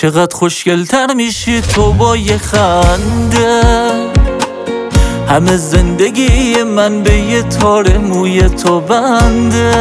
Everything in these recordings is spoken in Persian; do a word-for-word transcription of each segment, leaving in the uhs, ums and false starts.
چقدر خوشگلتر میشی تو با یه خنده. همه زندگی من به یه تار موی تو بنده.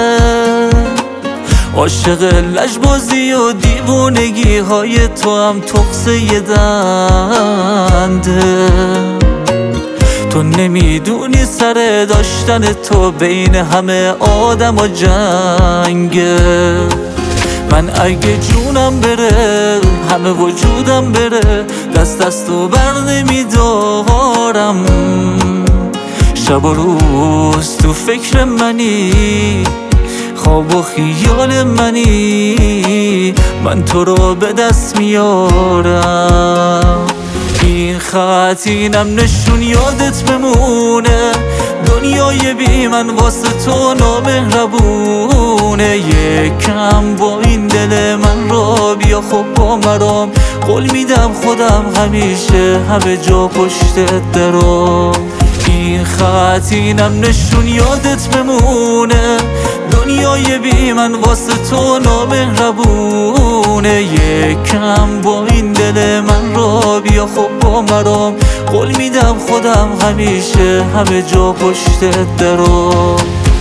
عاشق لجبازی و دیوونگی های تو هم تقصه دنده. تو نمیدونی سر داشتن تو بین همه آدم و جنگه. من اگه جونم بره همه وجودم بره، دست از تو بر نمیدارم. شب و روز تو فکر منی، خواب و خیال منی، من تو رو به دست میارم. این خط اینم نشون یادت بمونه، دنیای بی من واسه تو نامهربونه. یکم با این دل من را بیا خب با مرام، قول میدم خودم همیشه همه جا پشت درام. این خط اینم نشون یادت بمونه، دنیای بی من واسه تو نامهربونه. یکم با این دل من را بیا خب با مرام، قول میدم خودم همیشه همه جا پشت درام.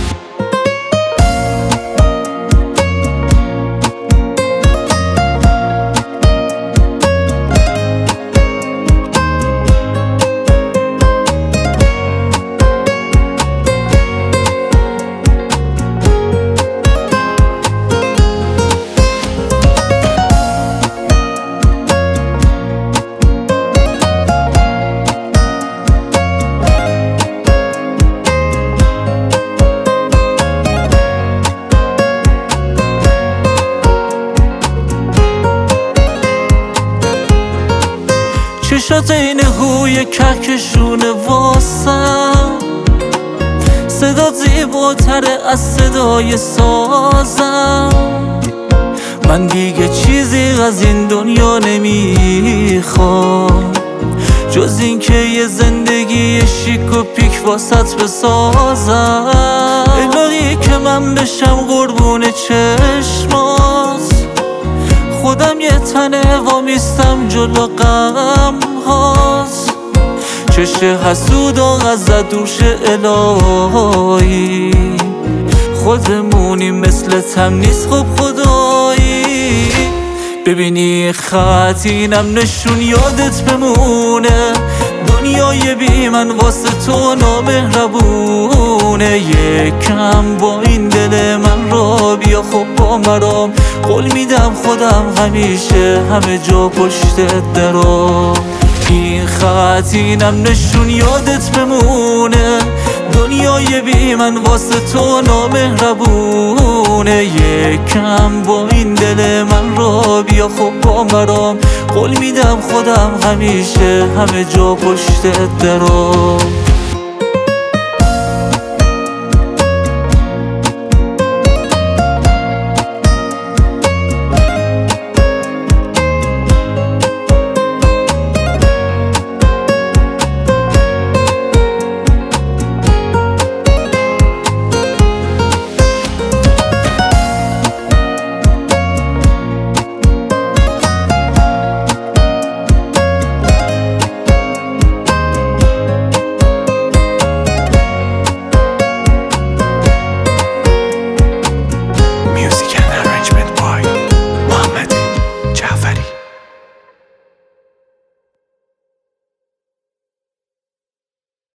چشات این هوی کهکشونه واسم، صدات زیباتره از صدای سازم. من دیگه چیزی از این دنیا نمیخوام، جز این که یه زندگی شیک و پیک واسط بسازم. الهی که من بشم قربون چشمات، خودم یه تنه وامیستم جلو غم هاست. چشم حسود و ازت دور شه الهی، خودمونی مثل تمیز خوب خدایی. ببینی خط اینم نشون یادت بمونه، دنیای بی من واسه تو نامهربونه. یکم با این دل من را بیا خب با مرام، قول میدم خودم همیشه همه جا پشت درام. این خط اینم نشون یادت بمونه، دنیای بی من واسه تو نامهربونه. یکم با این دل من را بیا خب با مرام، قول میدم خودم همیشه همه جا پشت درام.